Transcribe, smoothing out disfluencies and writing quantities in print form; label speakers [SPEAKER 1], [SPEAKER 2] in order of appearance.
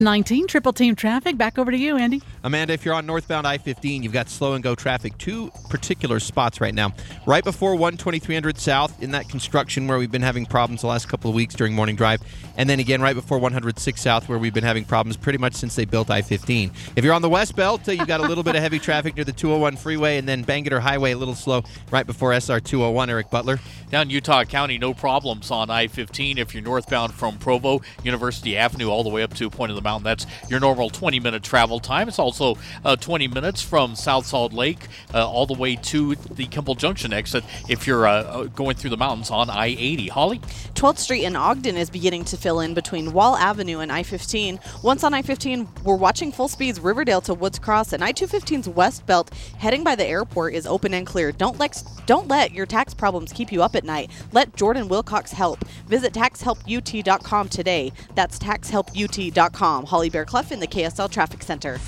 [SPEAKER 1] 19, Triple Team Traffic. Back over to you, Andy.
[SPEAKER 2] Amanda, if you're on northbound I-15, you've got slow-and-go traffic. Two particular spots right now. Right before 12300 South in that construction where we've been having problems the last couple of weeks during morning drive. And then again right before 106 South where we've been having problems pretty much since they built I-15. If you're on the West Belt, you've got a little bit of heavy traffic near the 201 freeway and then Bangor Highway a little slow right before SR 201. Eric Butler.
[SPEAKER 3] Down Utah County, no problems on I-15 if you're northbound from Provo, University Avenue, all the way up to Point of the Mountain. That's your normal 20-minute travel time. It's also 20 minutes from South Salt Lake all the way to the Kimball Junction exit if you're going through the mountains on I-80. Holly?
[SPEAKER 4] 12th Street in Ogden is beginning to fill in between Wall Avenue and I-15. Once on I-15, we're watching full speeds Riverdale to Woods Cross, and I-215's West Belt heading by the airport is open and clear. Don't let your tax problems keep you up at night. Let Jordan Wilcox help. Visit taxhelput.com today. That's taxhelput.com. Holly Bear Clough in the KSL Traffic Center.